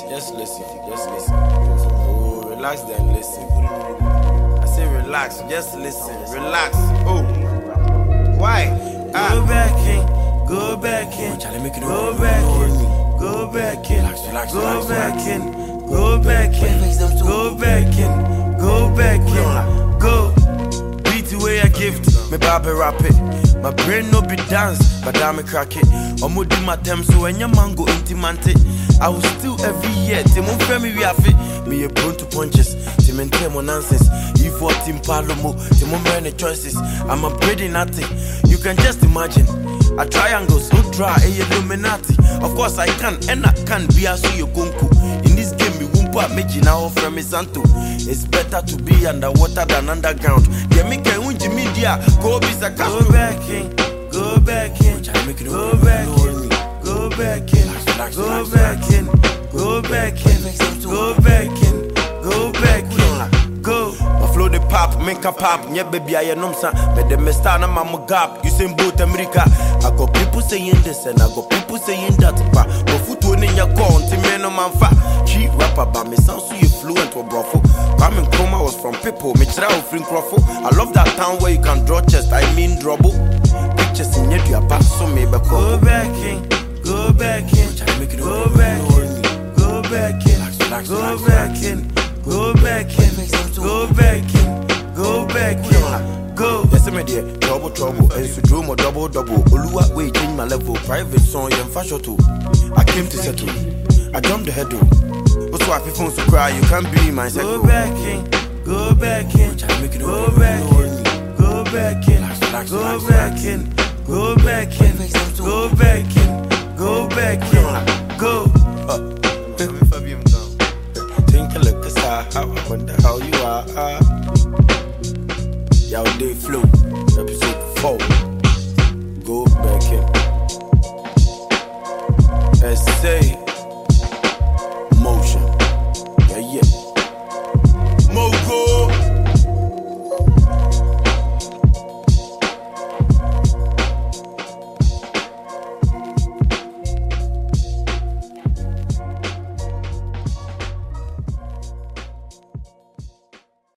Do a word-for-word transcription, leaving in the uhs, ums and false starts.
Just listen, just listen. Oh, relax then listen. I say relax, just listen, relax. Oh, why? Ah. Go back in, go back in, go back in, go back in, go back in, go back in, go back in, go back in, go. Beat the way I gift, me baby rap it. My brain no be dance, but damn crack it. Omo do my time so when your man go intimate. I will still every year, Timon Femi we have it. Me a prone to punches, Timon Temo nonsense. You for Tim Palomo, Timon many choices. I'm upgrading nothing. You can just imagine. A triangle so dry, a Illuminati. Of course I can, and I can be a suyo gonku. In this game, we won't put me now from me santo. It's better to be underwater than underground. Yeah, me can win the media. Go be a go back in, go back in, go back in, go back in, go back in, go back in, go back in, go back in, go back in, go. My flow the pop, make a pop, yeah baby I know some. But the mesta na mama gap, you sing both America. I got people saying this and I got people saying that. But foot one in your call, to me no man fat. Cheap rapper, but me sound so you fluent or brofo. I'm in coma was from people, me try to free crofo. I love that town where you can draw chest, I mean drobble. Pictures in your your back, so maybe go back in, go back in, go back in, go back in, go back in, go back in, go back in, go back in, go. Yes, I'm here, trouble, trouble, and so dream or double, double. Oluwa way change my level, private song, and fashion too. I came to settle, I jumped the head though. What's why if phones to cry, you can't be my second. Go back in, go back in, go back in, go back in, go back in, go back in, go back in, go back in, go back in, go. Think a look, cause I wonder how you are. Y'all day flow, episode four. Go back in. Let's say.